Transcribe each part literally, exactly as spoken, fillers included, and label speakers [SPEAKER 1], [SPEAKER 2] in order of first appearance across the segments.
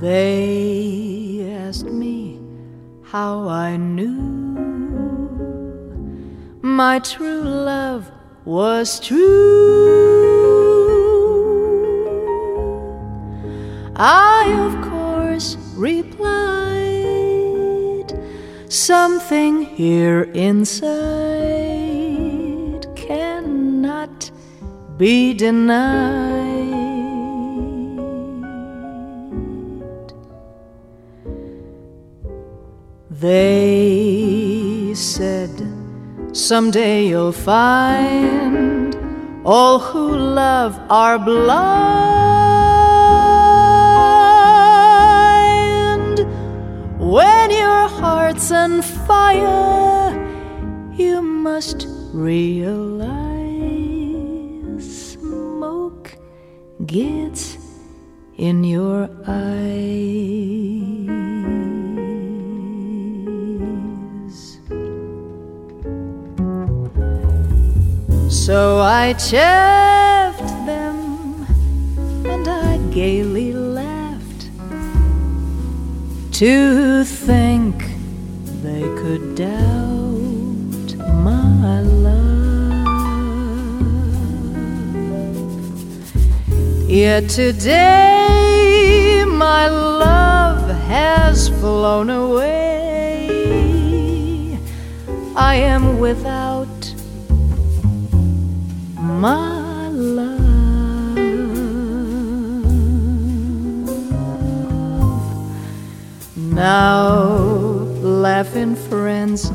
[SPEAKER 1] They asked me how I knew my true love was true. I, of course, replied, something here inside cannot be denied. They said, someday you'll find all who love are blind. When your heart's on fire, you must realize smoke gets in your eyes. So I chaffed them and I gaily laughed to think they could doubt my love. Yet today my love has flown away. I am without my love. Now laughing friends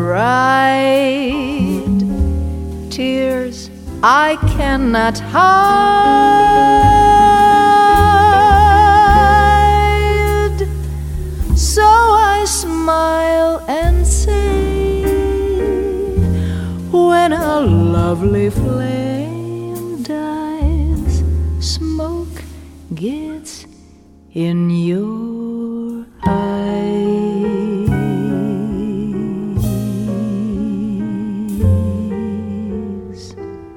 [SPEAKER 1] deride tears I cannot hide. So I smile and say, when a lovely flame dies, smoke gets in your eyes.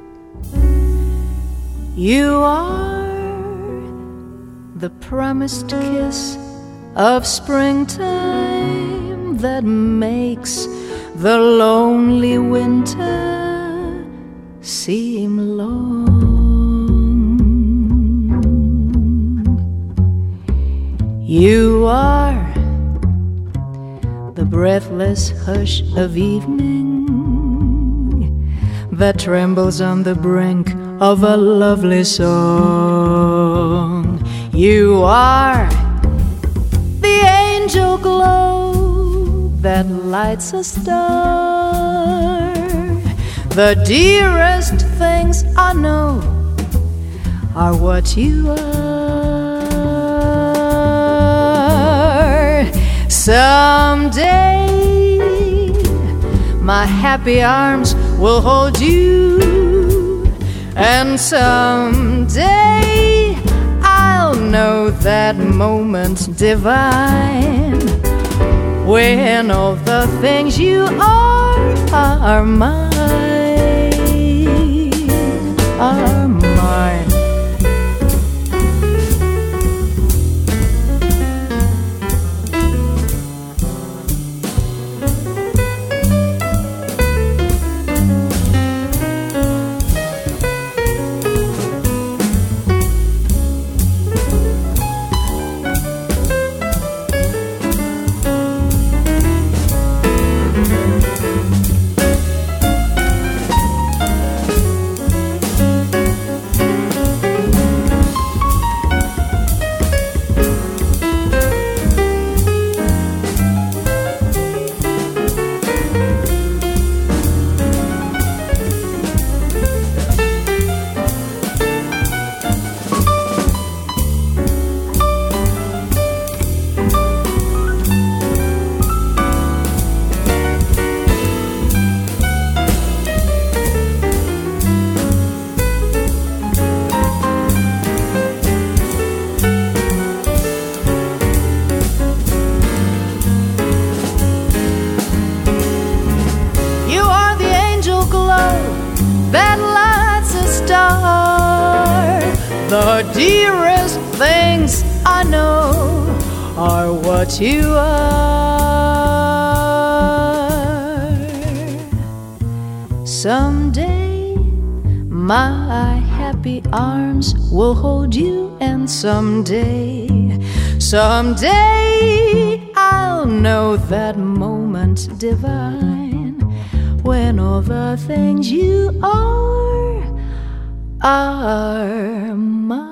[SPEAKER 1] You are the promised kiss of springtime that makes the lonely winter seem long. You are the breathless hush of evening that trembles on the brink of a lovely song. You are the angel glow that lights a star. The dearest things I know are what you are. Someday my happy arms will hold you, and someday I'll know that moment divine when all the things you are are mine, are mine. The dearest things I know are what you are. Someday my happy arms will hold you, and someday, someday I'll know that moment divine when all the things you are are mine.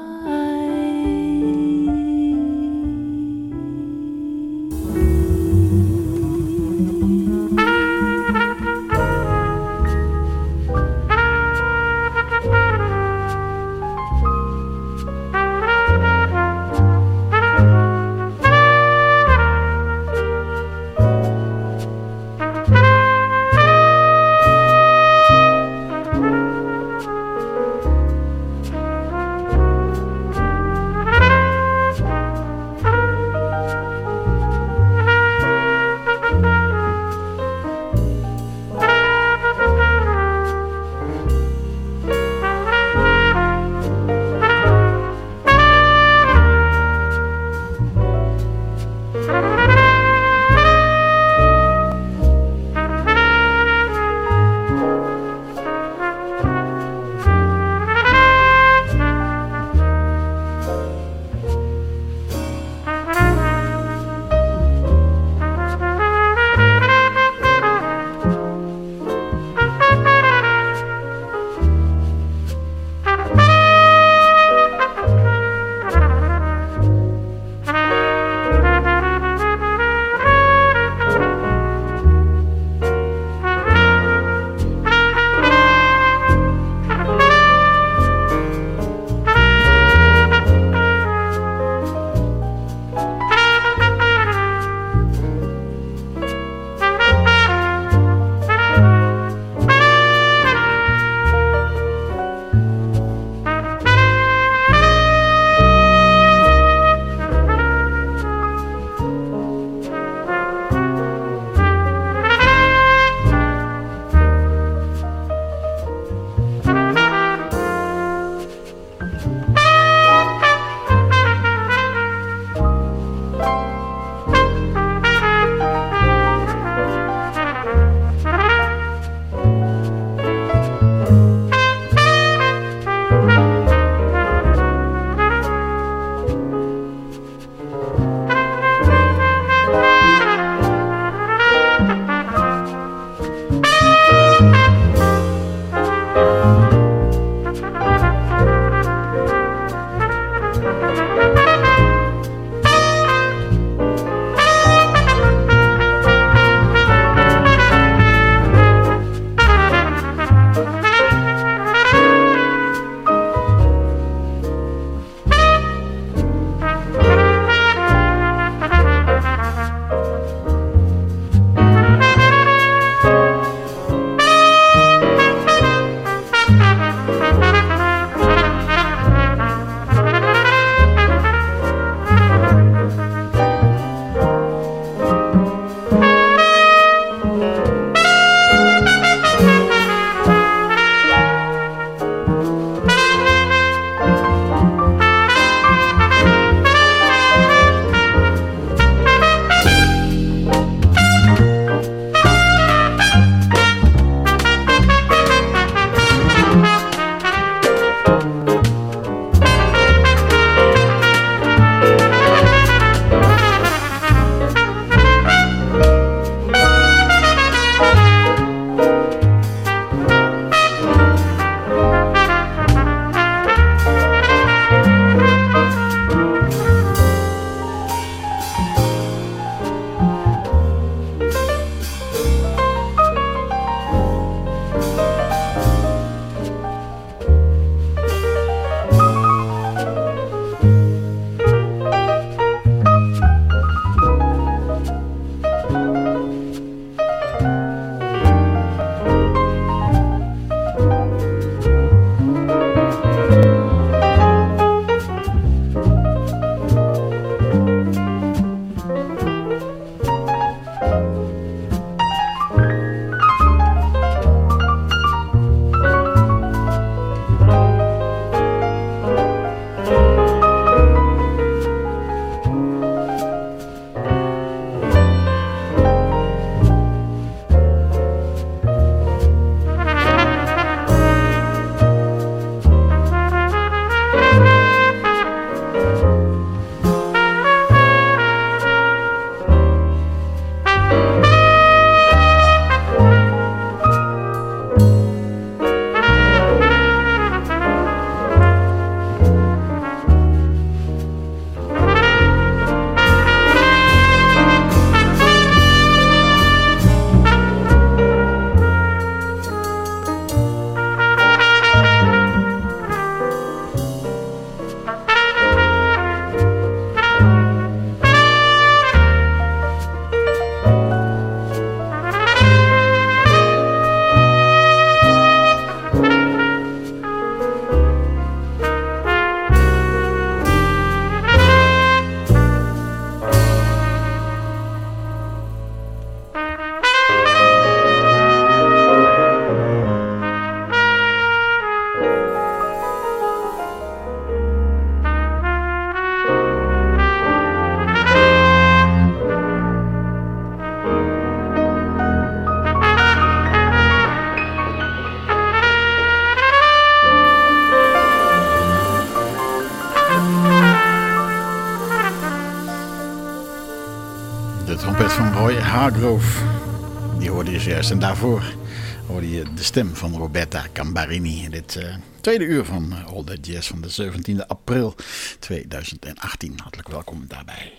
[SPEAKER 2] Roy Hargrove. Die hoorde je zojuist. En daarvoor hoorde je de stem van Roberta Gambarini. In dit uh, tweede uur van uh, All That Jazz van de zeventiende april tweeduizend achttien. Hartelijk welkom daarbij.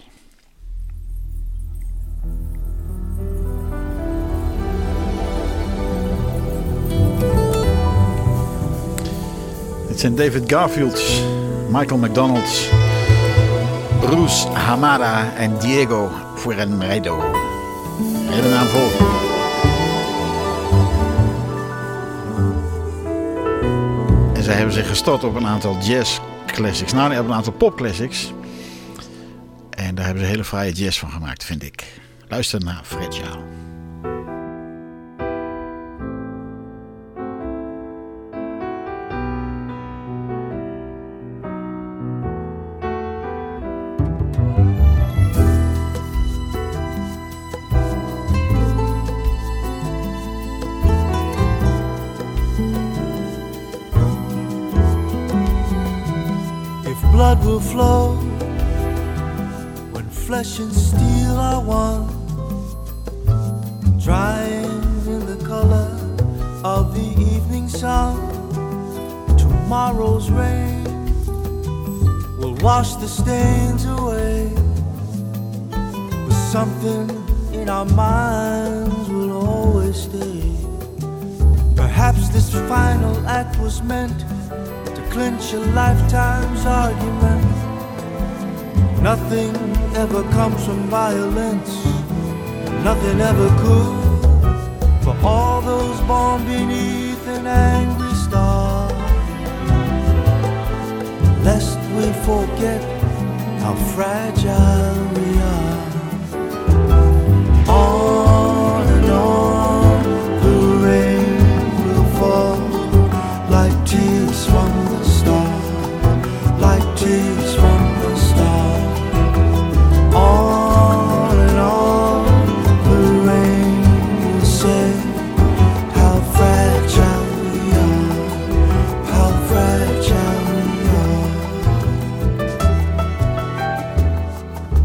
[SPEAKER 2] Dit zijn David Garfield, Michael McDonald, Bruce Hamada en Diego Fuenredo. Hele naam vol. En zij hebben zich gestort op een aantal jazz classics. Nou, op een aantal pop classics. En daar hebben ze hele fraaie jazz van gemaakt, vind ik. Luister naar Fragile.
[SPEAKER 3] Blood will flow when flesh and steel are one, drying in the color of the evening sun. Tomorrow's rain will wash the stains away, but something in our minds will always stay. Perhaps this final act was meant clinch a lifetime's argument. Nothing ever comes from violence, nothing ever could. For all those born beneath an angry star, lest we forget how fragile we are. On and on the rain will fall like tears from the star, like tears from the star. On and on the rain will say how fragile we are, how fragile we are.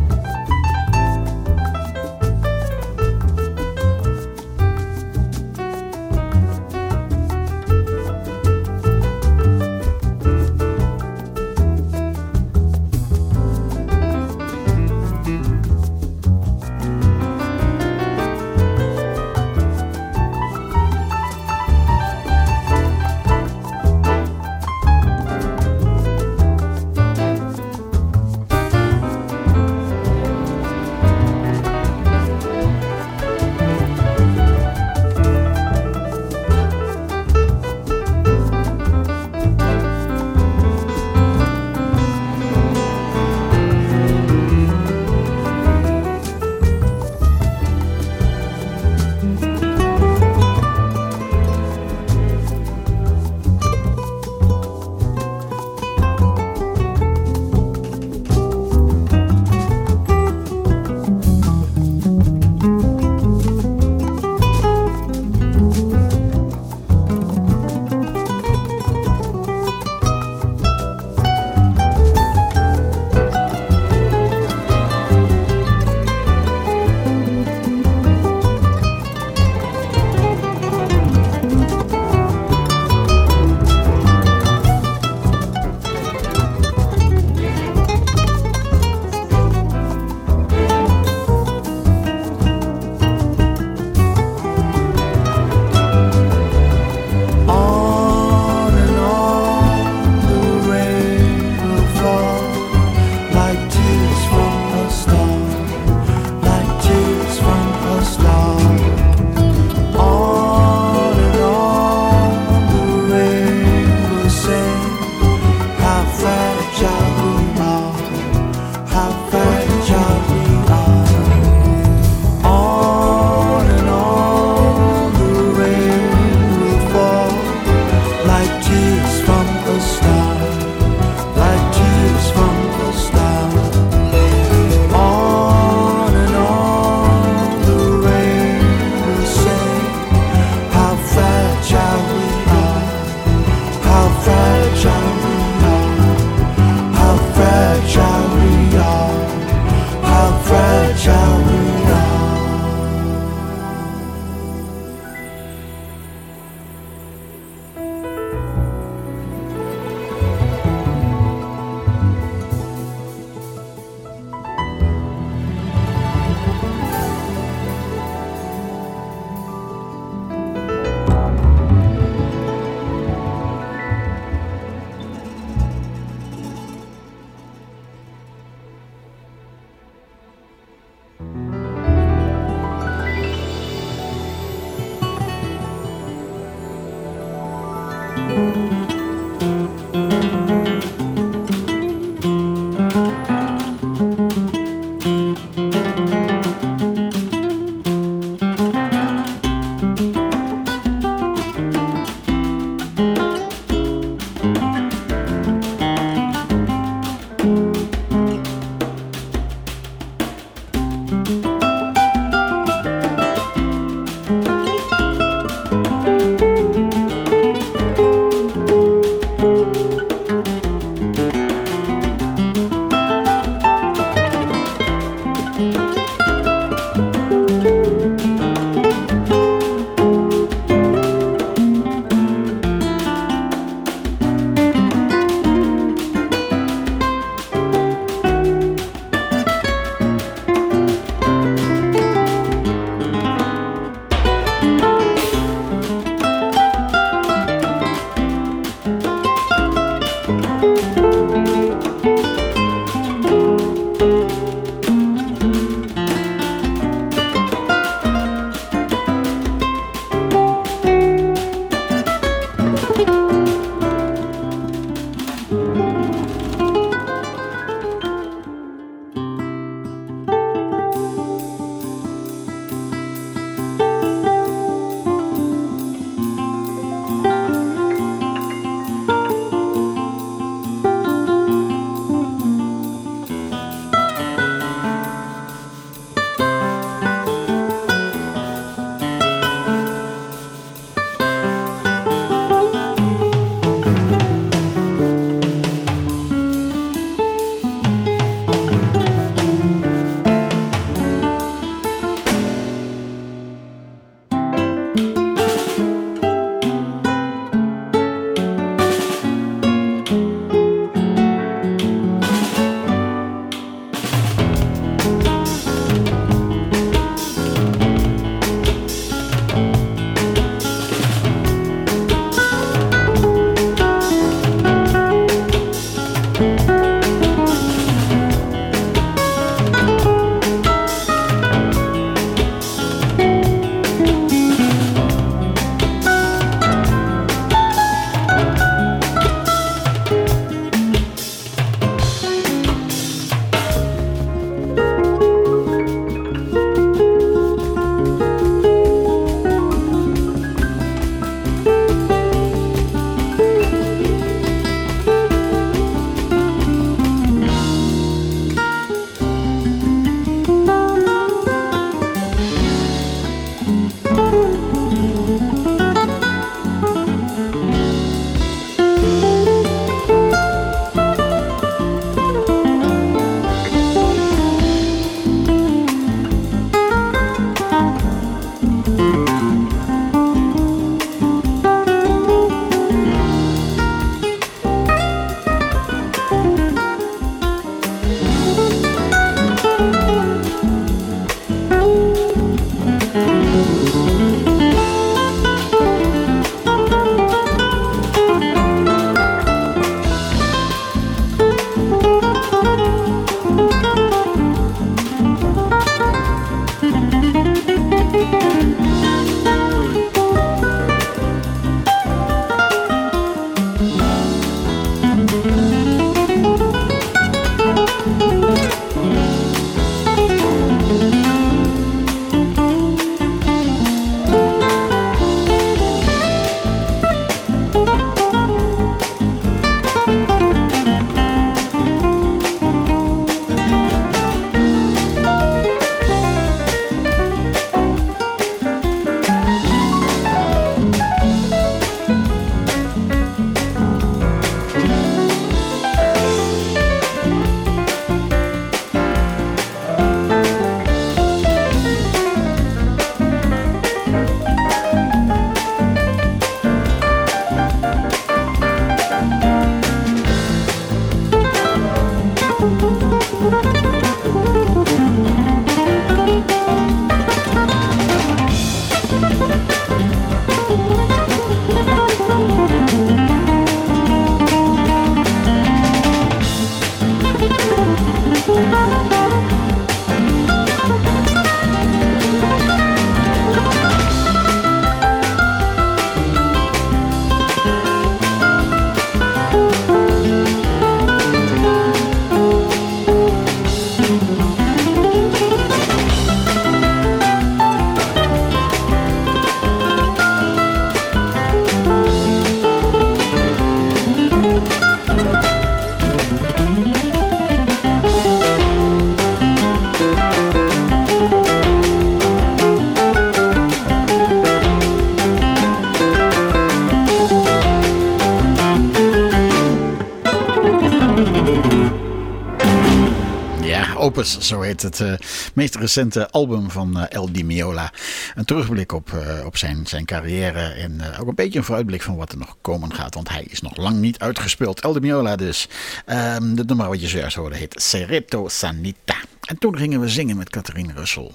[SPEAKER 2] Opus, zo heet het uh, meest recente album van uh, El Di Meola. Een terugblik op, uh, op zijn, zijn carrière en uh, ook een beetje een vooruitblik van wat er nog komen gaat, want hij is nog lang niet uitgespeeld. El Di Meola dus. Um, het nummer wat je zojuist hoorde heet Sereto Sanita. En toen gingen we zingen met Catherine Russell.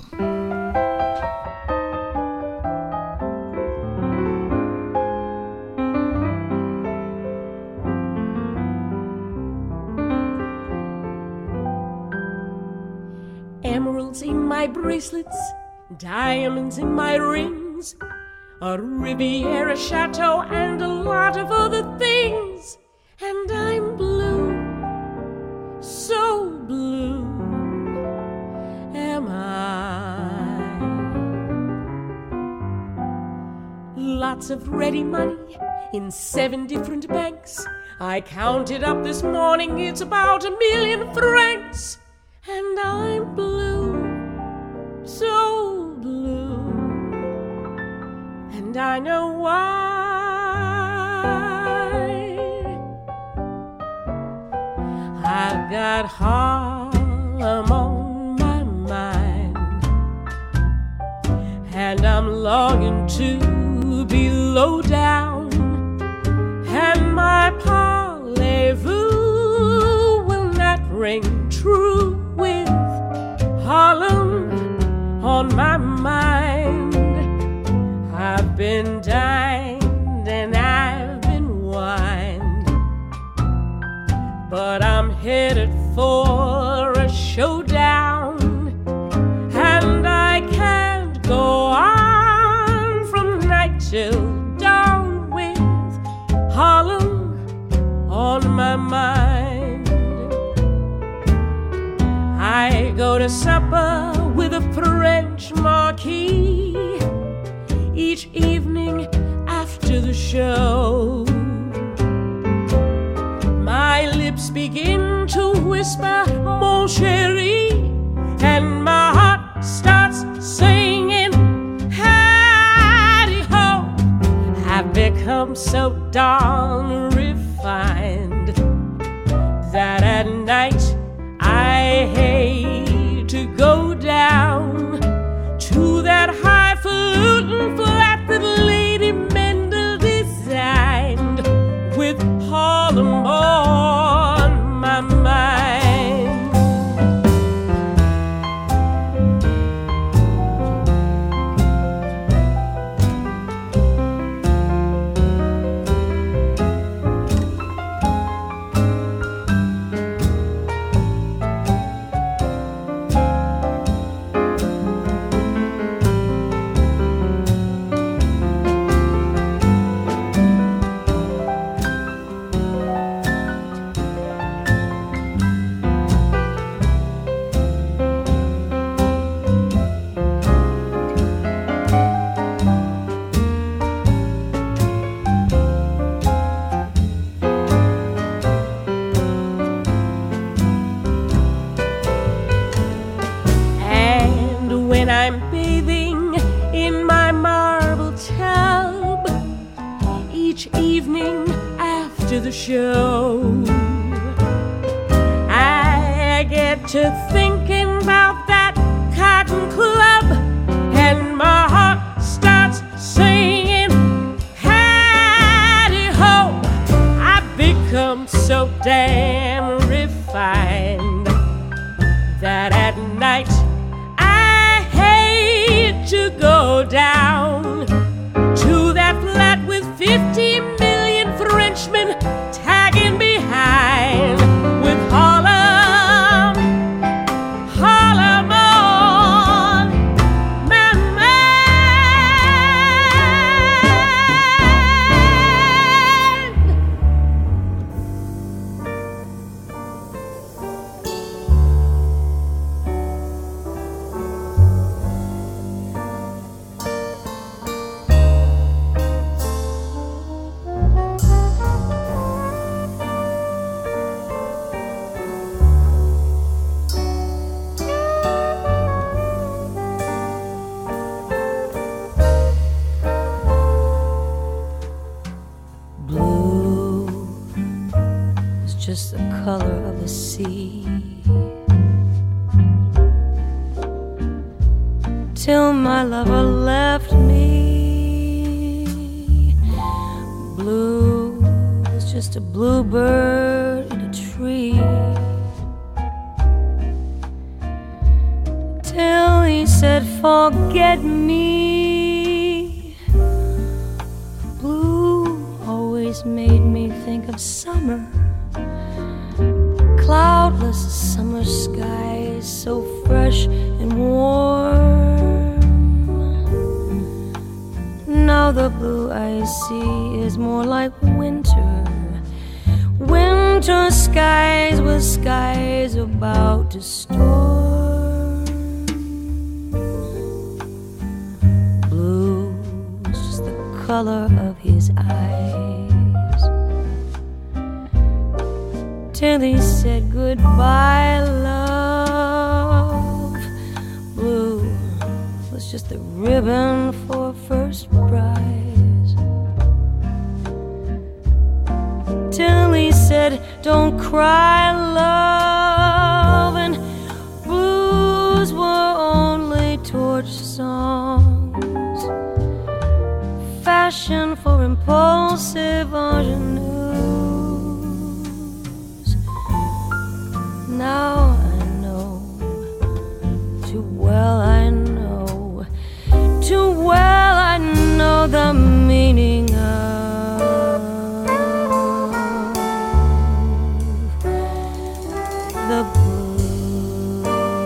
[SPEAKER 4] Emeralds in my bracelets, diamonds in my rings, a Riviera chateau and a lot of other things. And I'm blue, so blue am I. Lots of ready money in seven different banks. I counted up this morning, it's about a million francs. And I'm blue, so blue, and I know why. I've got Harlem on my mind, and I'm longing to be low down, and my parlez-vous will not ring true with Harlem on my mind. I've been dined and I've been wined, but I'm headed for a showdown, and I can't go on from night till dawn with Harlem on my mind. I go to supper with a French marquis each evening after the show. My lips begin to whisper, mon chéri, and my heart starts singing, howdy-ho. I've become so darn refined that at night I hate to go down to that highfalutin flat that Lady Mendel designed with Harlem on my mind. The show, I get to thinking about that cotton club, and my heart starts singing, howdy-ho. I've become so damn refined that at night I hate to go down to that flat with fifty million Frenchmen tagging behind with Harlem, Harlem on my
[SPEAKER 5] just the color of the sea. till my lover left me. Blue was just a bluebird in a tree, till he said forget me. Blue always made me think of summer, cloudless summer skies so fresh and warm. Now the blue I see is more like winter, winter skies with skies about to storm. Blue is just the color of his eyes, till he said goodbye, love. Blue was just the ribbon for first prize, till he said don't cry, love. And blues were only torch songs, fashion for impulsive ingenues. Now I know, too well I know, too well I know the meaning of the blues.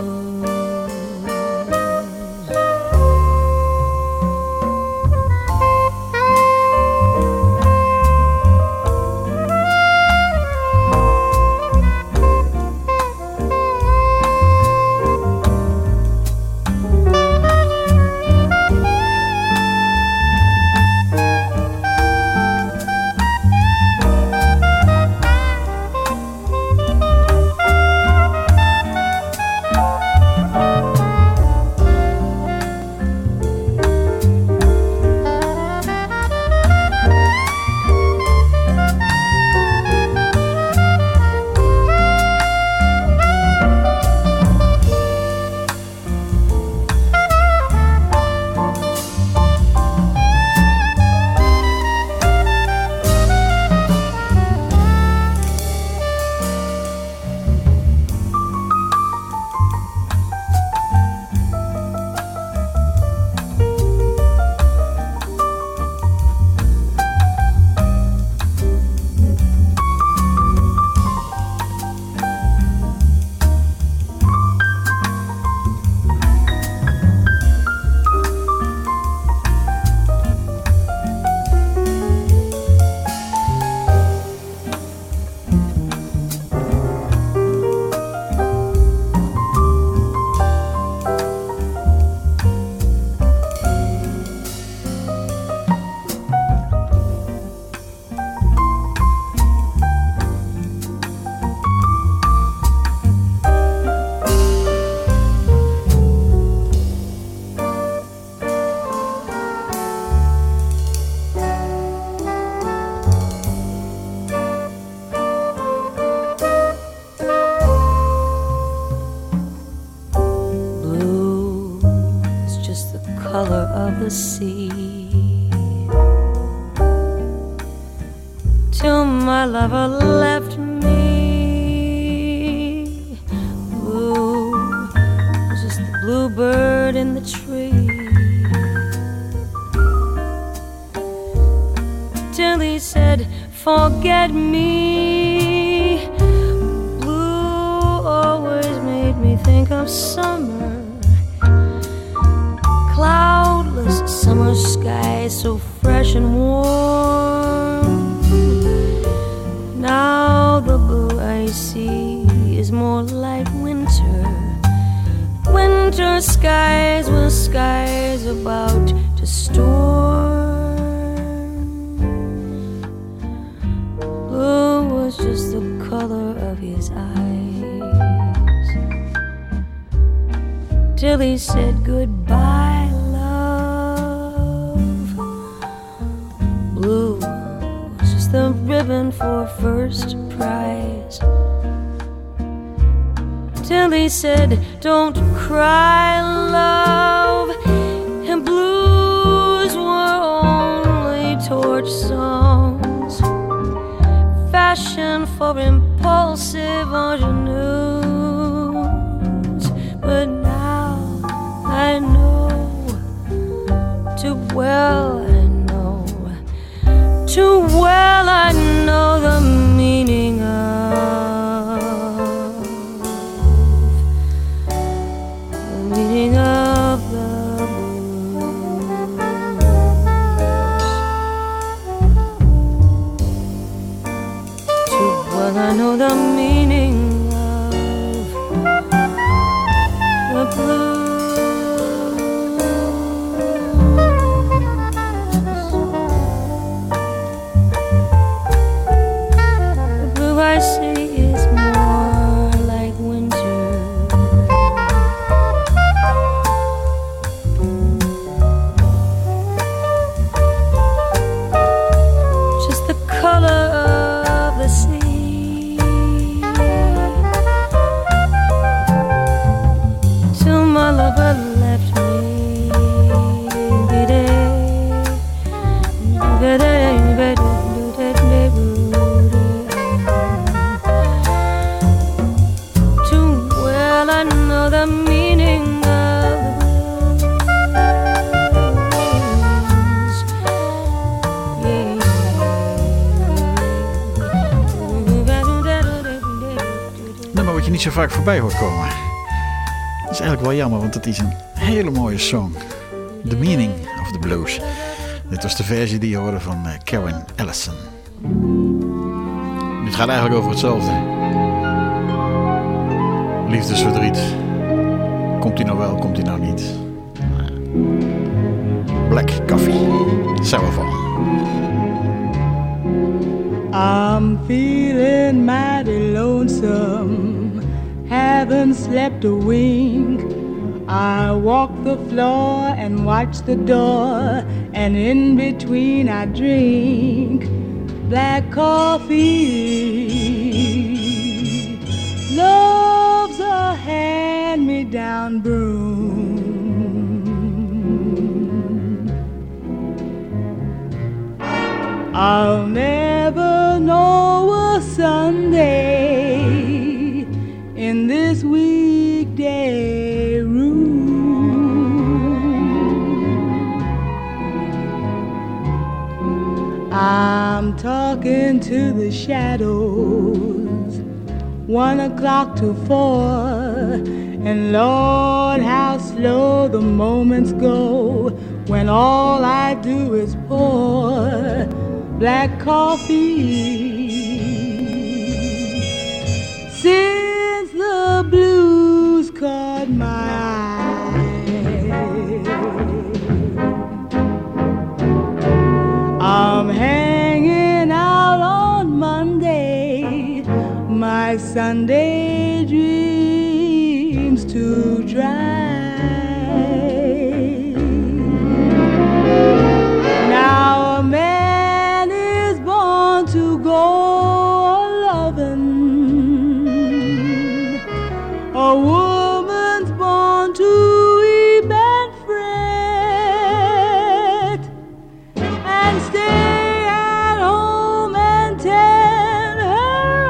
[SPEAKER 5] The sea, till my lover left me. Blue was just the bluebird in the tree, till he said forget me. Blue always made me think of summer, cloudless summer sky so fresh and warm. Now the blue I see is more like winter, winter skies with skies about to storm. Blue was just the color of his eyes, till he said goodbye, the ribbon for first prize, till he said don't cry, love. passion for impulsive ingenues. But now I know too well, I know too well, I know the meaning of the meaning of the I know the meaning of the blues. The blue I see is more like winter. Just the color of the sea. My lover left me. Too well I know the meaning of the blues.
[SPEAKER 2] Nummer wat je niet zo vaak voorbij hoort komen. Dat is eigenlijk wel jammer, want het is een hele mooie song. The Meaning of the Blues. Dit was de versie die je hoorde van uh, Karen Ellison. Dit gaat eigenlijk over hetzelfde. Liefdesverdriet. Komt hij nou wel, komt hij nou niet? Black Coffee. Sourfall.
[SPEAKER 6] I'm feeling mighty lonesome. Haven't slept a wink. I walk the floor and watch the door, and in between I drink black coffee. Love's a hand-me-down broom. I'll never know a Sunday in this weekday room. I'm talking to the shadows, one o'clock to four, and Lord, how slow the moments go when all I do is pour black coffee. Since the blues caught my eye, I'm hanging out on Monday, my Sunday dreams to dry. Now a man is born to go a woman's born to weep and fret, and stay at home and tend her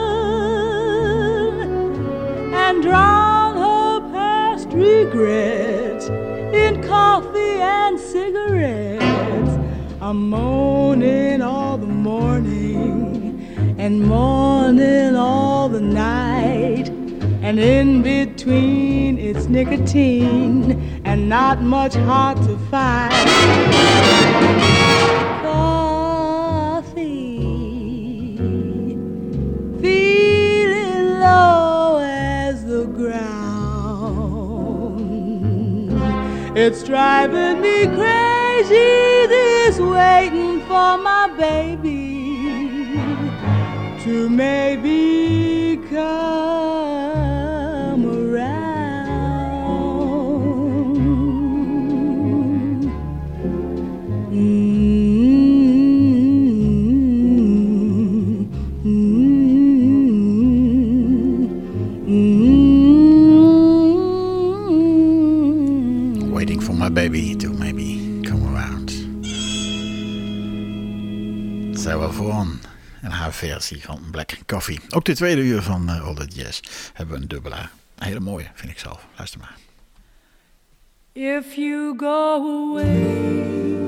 [SPEAKER 6] oven, and drown her past regrets in coffee and cigarettes. I'm moaning all the morning and mourning all the night, and in between it's nicotine and not much hard to find. Coffee, feeling low as the ground. It's driving me crazy, this waiting for my baby to maybe come around. Mm-hmm. Mm-hmm.
[SPEAKER 2] Waiting for my baby to maybe come around. Sarah Vaughan en haar versie van Black Coffee. Ook de tweede uur van uh, All That Jazz hebben we een dubbelaar. Een hele mooie, vind ik zelf. Luister maar.
[SPEAKER 6] If you go away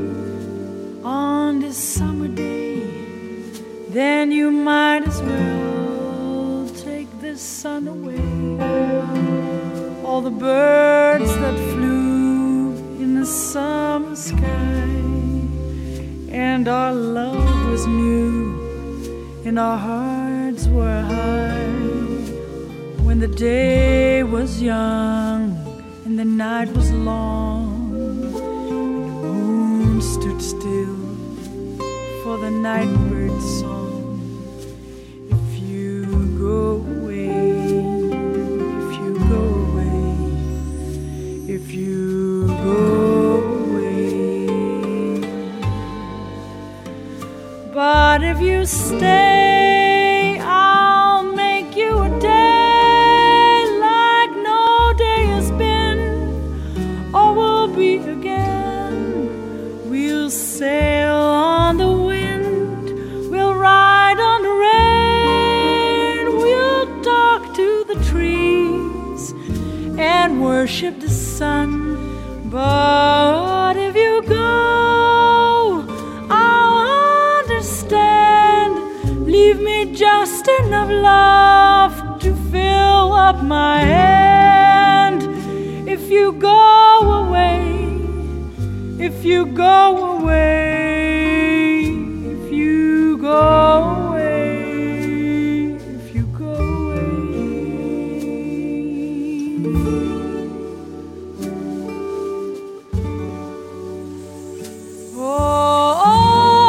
[SPEAKER 6] on this summer day, then you might as well take the sun away. All the birds that flew in the summer sky, and our love was new, and our hearts were high. When the day was young and the night was long, and the moon stood still for the night bird's song. If you go away, if you go away, if you go away, but if you stay, I'll make you a day like no day has been, or will be again. We'll sail on the wind, we'll ride on the rain, we'll talk to the trees and worship the sun. But if you go, I'll understand. Leave me just enough love to fill up my hand. If you go away, if you go away, if you go away, if you go away. Oh, oh.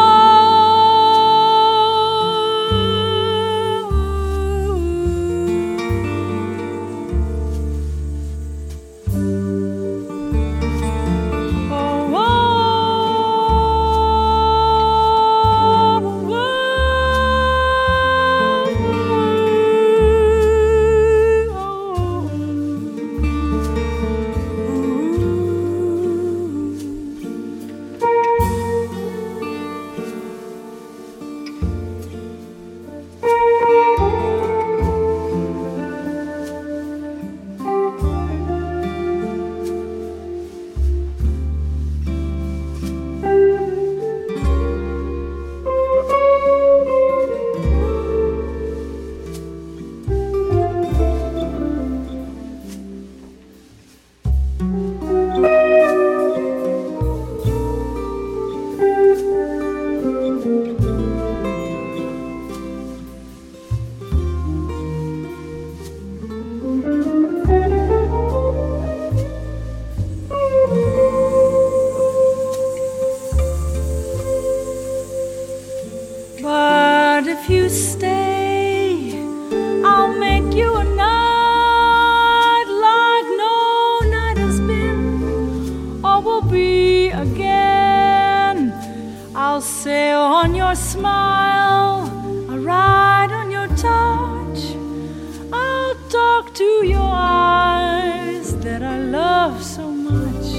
[SPEAKER 6] But if you stay, I'll make you a night like no night has been, or will be again. I'll sail on your smile, I'll ride on your touch, I'll talk to your eyes that I love so much.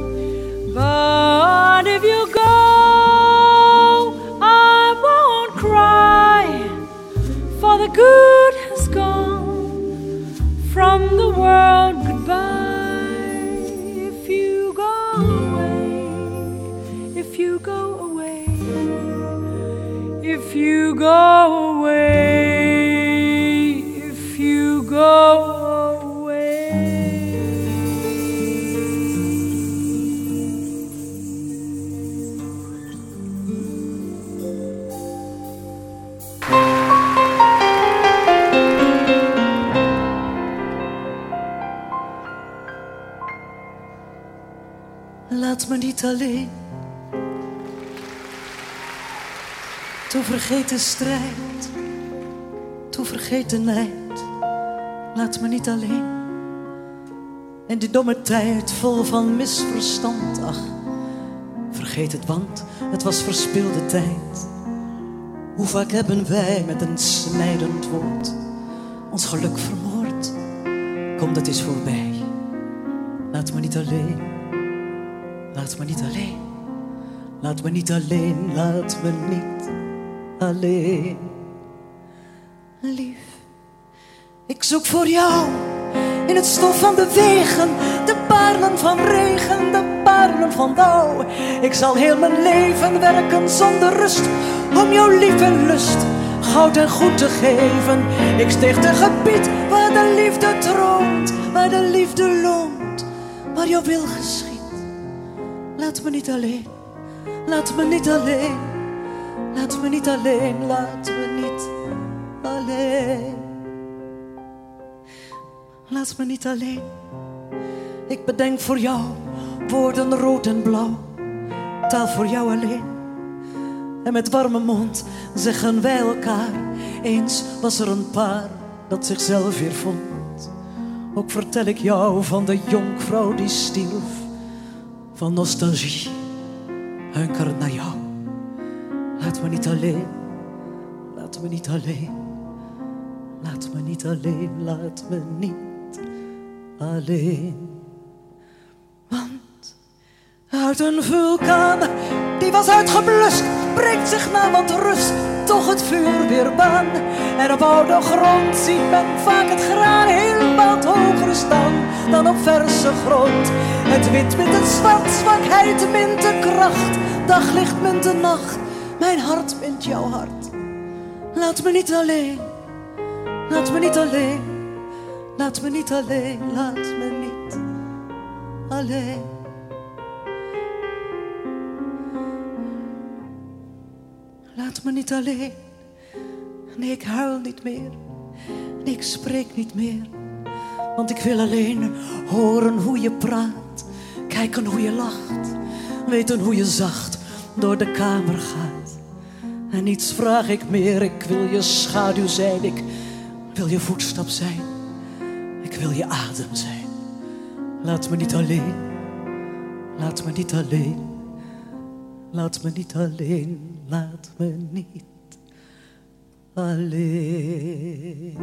[SPEAKER 6] But if you go, for the good has gone from the world. Goodbye. If you go away, if you go away, if you go away, if you go away.
[SPEAKER 7] Laat me niet alleen. Toe vergeet de strijd, toe vergeet de nijd. Laat me niet alleen. En die domme tijd vol van misverstand. Ach, vergeet het, want het was verspilde tijd. Hoe vaak hebben wij met een snijdend woord ons geluk vermoord. Kom, dat is voorbij. Laat me niet alleen. Laat me niet alleen. Laat me niet alleen. Laat me niet alleen. lief. Ik zoek voor jou in het stof van de wegen, de parelen van regen, de parelen van dauw. Ik zal heel mijn leven werken zonder rust, om jouw lief en lust goud en goed te geven. Ik sticht een gebied waar de liefde troont, waar de liefde loont, waar jouw wil geschiet. Laat me niet alleen, laat me niet alleen, laat me niet alleen, laat me niet alleen. Laat me niet alleen. Ik bedenk voor jou woorden rood en blauw, taal voor jou alleen. En met warme mond zeggen wij elkaar, eens was er een paar dat zichzelf weer vond. Ook vertel ik jou van de jonkvrouw die stierf, van nostalgie, hunkerend naar jou. Laat me niet alleen, laat me niet alleen, laat me niet alleen, laat me niet alleen. Want uit een vulkaan die was uitgeblust, breekt zich na wat rust toch het vuur weer baan. En op oude grond ziet men vaak het graan heel wat hoger staan dan op verse grond. Het wit met het zwart, zwakheid mint de kracht, daglicht mint de nacht, mijn hart mint jouw hart. Laat me niet alleen, laat me niet alleen, laat me niet alleen, laat me niet alleen. Laat me niet alleen. Nee, ik huil niet meer. Nee, ik spreek niet meer. Want ik wil alleen horen hoe je praat, kijken hoe je lacht, weten hoe je zacht door de kamer gaat. En niets vraag ik meer, ik wil je schaduw zijn, ik wil je voetstap zijn, ik wil je adem zijn. Laat me niet alleen, laat me niet alleen, laat me niet alleen, laat me niet alleen.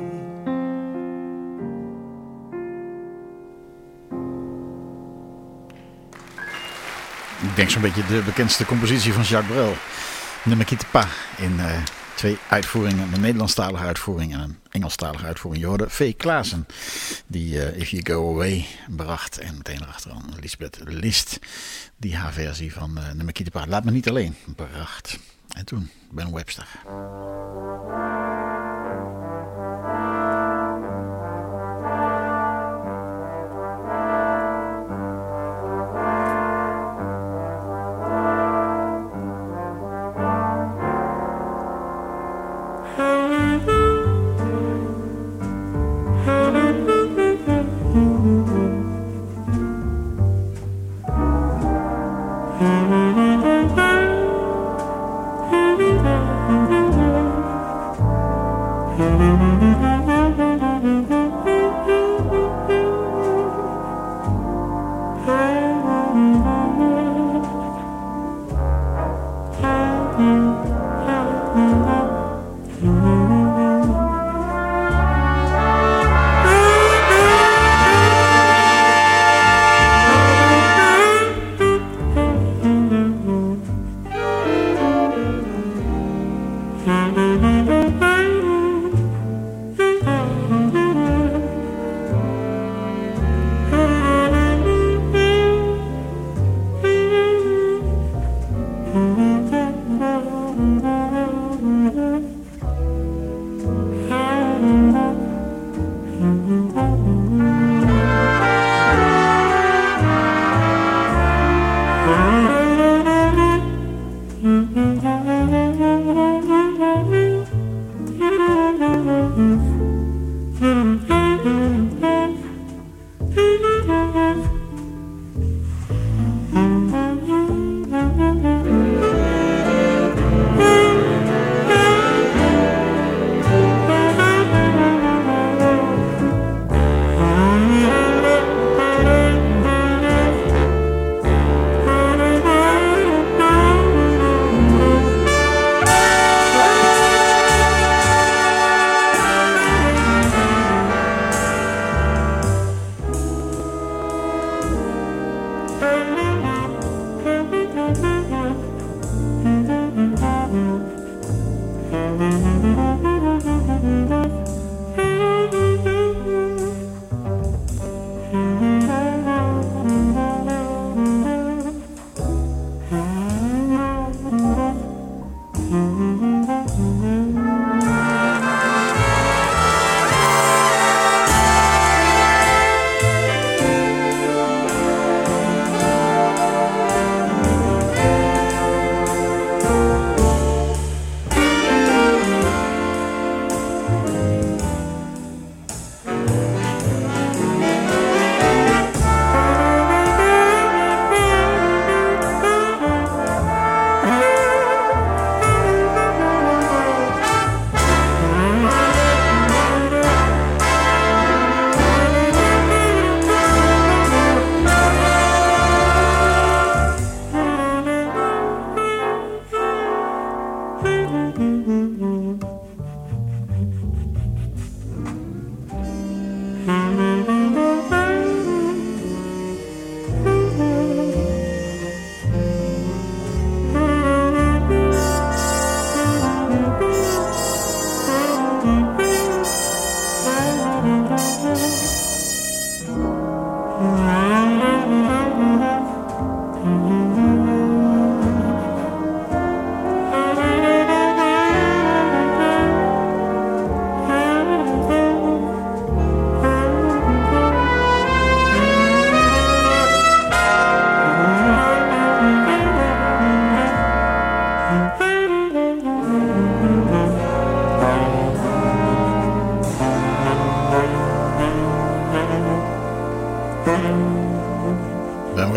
[SPEAKER 2] Ik denk zo'n beetje de bekendste compositie van Jacques Brel. Ne me quitte pas. In uh, twee uitvoeringen. Een Nederlandstalige uitvoering en een Engelstalige uitvoering. Je hoorde V. Klaassen. Die uh, If You Go Away bracht. En meteen erachteraan Lisbeth List. Die haar versie van uh, Ne me quitte pas. Laat me niet alleen bracht. En toen Ben Webster.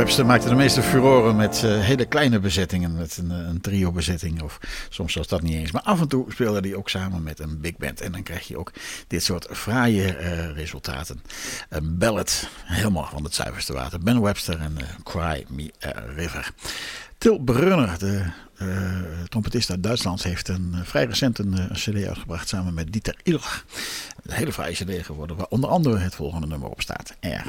[SPEAKER 2] Webster maakte de meeste furoren met uh, hele kleine bezettingen. Met een, een trio bezetting of soms zelfs dat niet eens. Maar af en toe speelde hij ook samen met een big band. En dan krijg je ook dit soort fraaie uh, resultaten. Een ballad, helemaal van het zuiverste water. Ben Webster en uh, Cry Me a River. Til Brunner, de uh, trompetist uit Duitsland, heeft een, uh, vrij recent een, uh, een cd uitgebracht samen met Dieter Ilch. Een hele fraaie cd geworden, waar onder andere het volgende nummer op staat. R.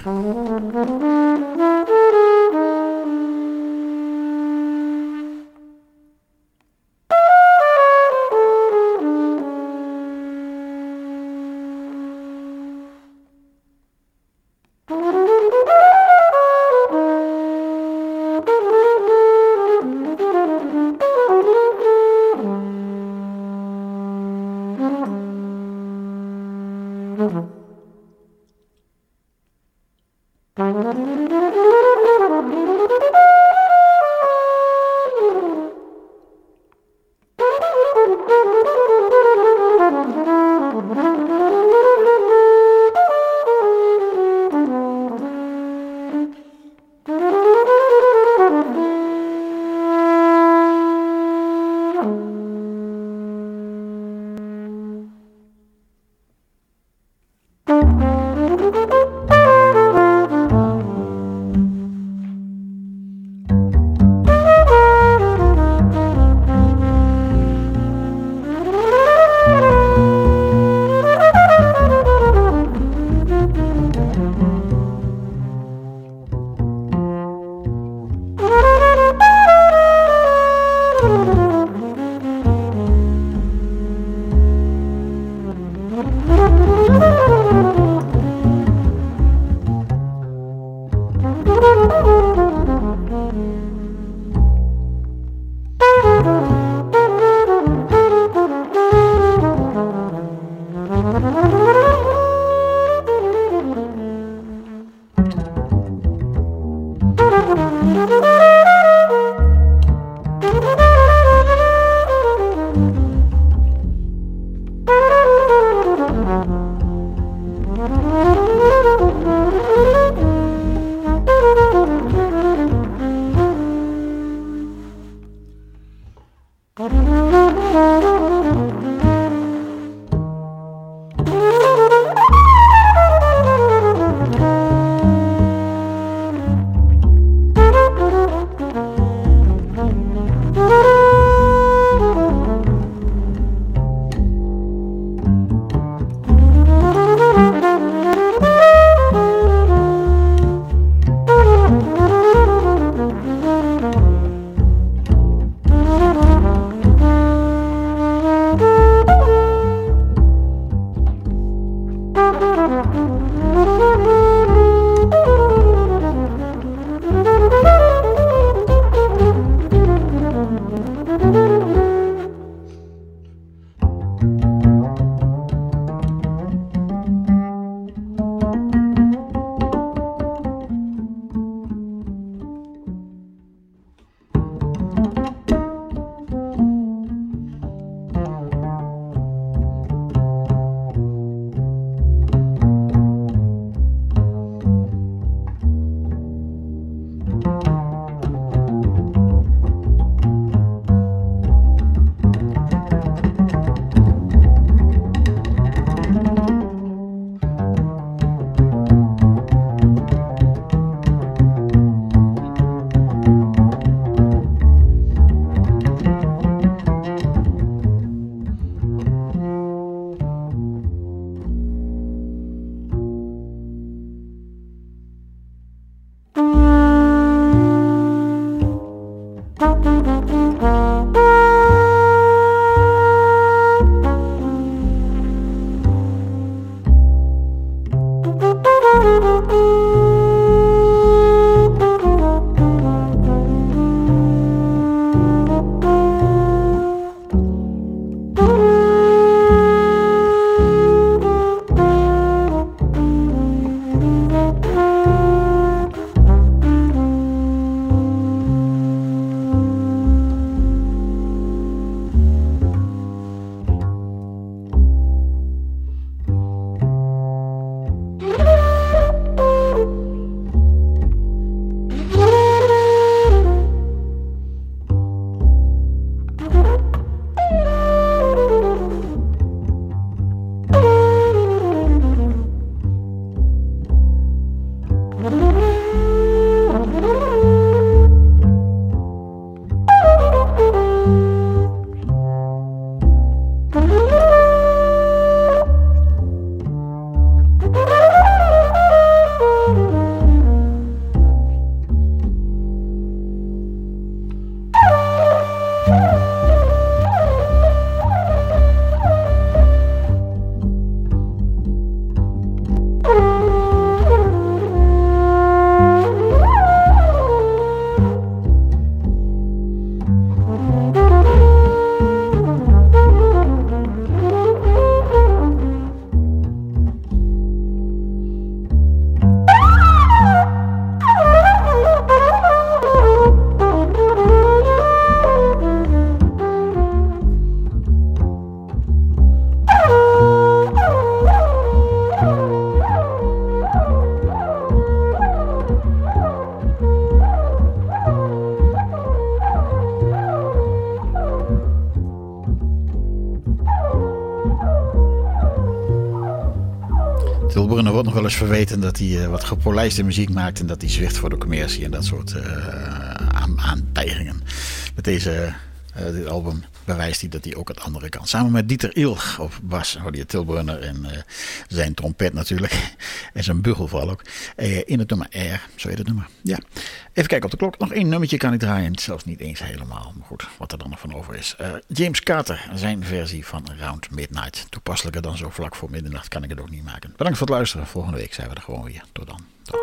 [SPEAKER 2] Tilburger wordt nog wel eens verweten dat hij uh, wat gepolijste muziek maakt en dat hij zwicht voor de commercie en dat soort uh, aan, aantijgingen. Met deze uh, dit album bewijst hij dat hij ook het andere kan. Samen met Dieter Ilg op bas, hoorde je Tilburger en uh, zijn trompet natuurlijk. En zijn bugel vooral ook. Uh, in het nummer R, zo heet het nummer. Ja. Even kijken op de klok. Nog één nummertje kan ik draaien. Zelfs niet eens helemaal. Maar goed, wat er dan nog van over is. Uh, James Carter, zijn versie van Around Midnight. Toepasselijker dan zo vlak voor middernacht kan ik het ook niet maken. Bedankt voor het luisteren. Volgende week zijn we er gewoon weer. Tot dan. Dag.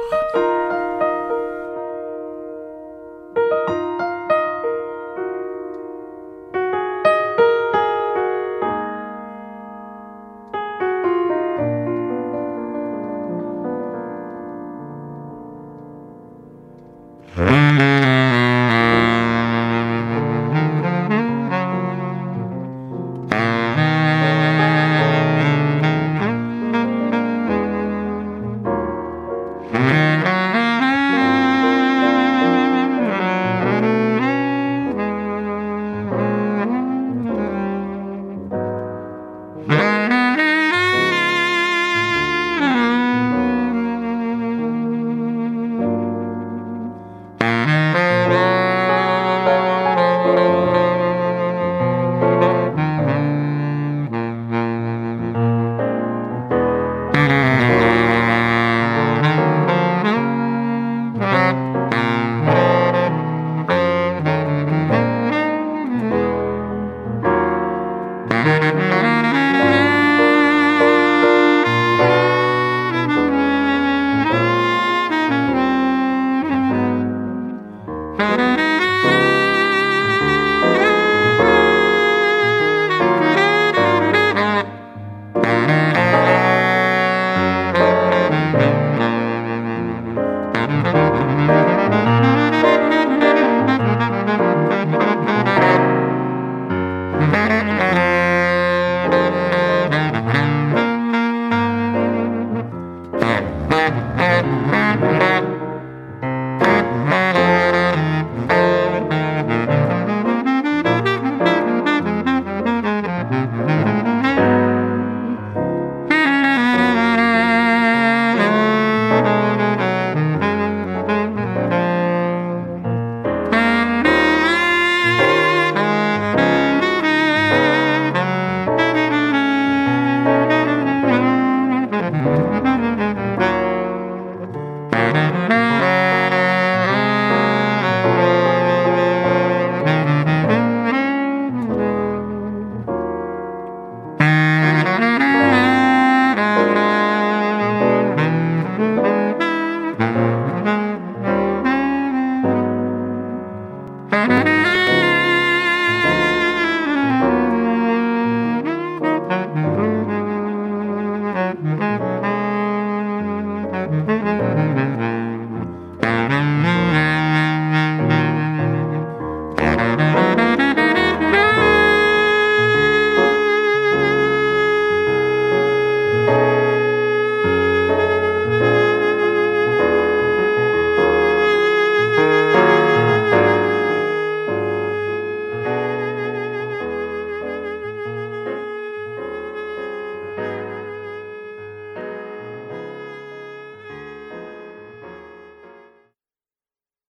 [SPEAKER 8] Mm-hmm.